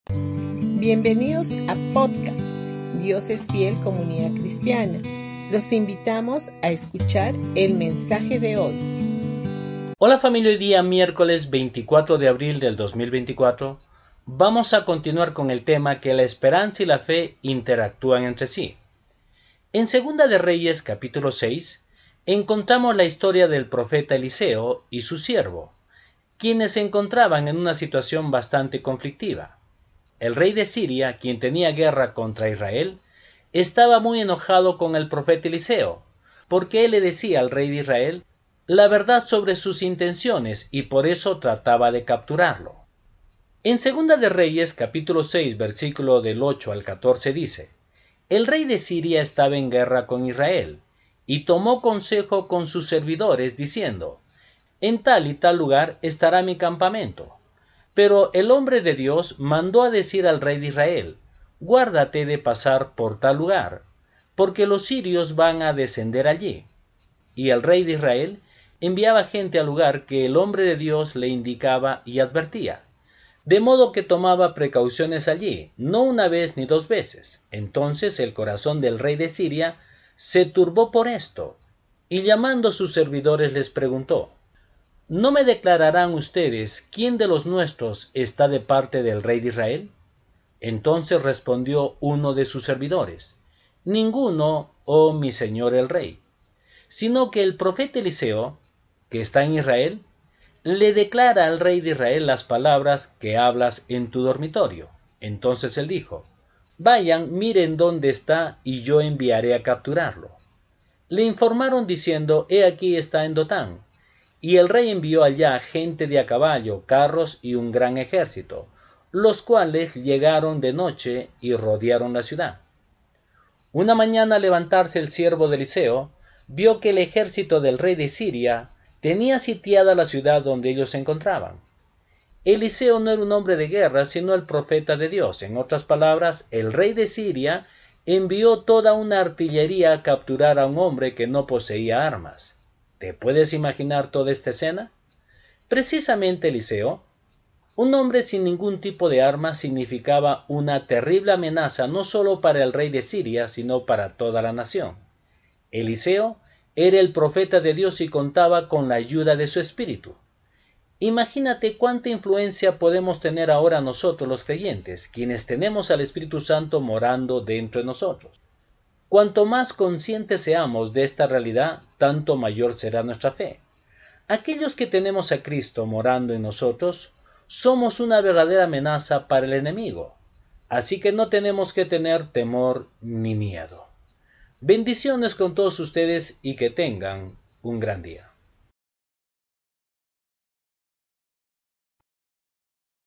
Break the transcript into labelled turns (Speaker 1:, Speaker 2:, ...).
Speaker 1: Bienvenidos a podcast Dios es Fiel Comunidad Cristiana. Los invitamos a escuchar el mensaje de hoy.
Speaker 2: Hola familia, hoy día miércoles 24 de abril del 2024 vamos a continuar con el tema que la esperanza y la fe interactúan entre sí. En Segunda de Reyes capítulo 6 encontramos la historia del profeta Eliseo y su siervo, quienes se encontraban en una situación bastante conflictiva. El rey de Siria, quien tenía guerra contra Israel, estaba muy enojado con el profeta Eliseo, porque él le decía al rey de Israel la verdad sobre sus intenciones y por eso trataba de capturarlo. En Segunda de Reyes capítulo 6 versículo del 8 al 14 dice: El rey de Siria estaba en guerra con Israel, y tomó consejo con sus servidores diciendo: En tal y tal lugar estará mi campamento. Pero el hombre de Dios mandó a decir al rey de Israel: Guárdate de pasar por tal lugar, porque los sirios van a descender allí. Y el rey de Israel enviaba gente al lugar que el hombre de Dios le indicaba y advertía. De modo que tomaba precauciones allí, no una vez ni dos veces. Entonces el corazón del rey de Siria se turbó por esto, y llamando a sus servidores les preguntó: ¿No me declararán ustedes quién de los nuestros está de parte del rey de Israel? Entonces respondió uno de sus servidores: Ninguno, oh mi señor el rey, sino que el profeta Eliseo, que está en Israel, le declara al rey de Israel las palabras que hablas en tu dormitorio. Entonces él dijo: Vayan, miren dónde está, y yo enviaré a capturarlo. Le informaron diciendo: He aquí está en Dotán. Y el rey envió allá gente de a caballo, carros y un gran ejército, los cuales llegaron de noche y rodearon la ciudad. Una mañana, al levantarse el siervo de Eliseo, vio que el ejército del rey de Siria tenía sitiada la ciudad donde ellos se encontraban. Eliseo no era un hombre de guerra, sino el profeta de Dios. En otras palabras, el rey de Siria envió toda una artillería a capturar a un hombre que no poseía armas. ¿Te puedes imaginar toda esta escena? Precisamente Eliseo, un hombre sin ningún tipo de arma, significaba una terrible amenaza no solo para el rey de Siria, sino para toda la nación. Eliseo era el profeta de Dios y contaba con la ayuda de su espíritu. Imagínate cuánta influencia podemos tener ahora nosotros los creyentes, quienes tenemos al Espíritu Santo morando dentro de nosotros. Cuanto más conscientes seamos de esta realidad, tanto mayor será nuestra fe. Aquellos que tenemos a Cristo morando en nosotros, somos una verdadera amenaza para el enemigo. Así que no tenemos que tener temor ni miedo. Bendiciones con todos ustedes y que tengan un gran día.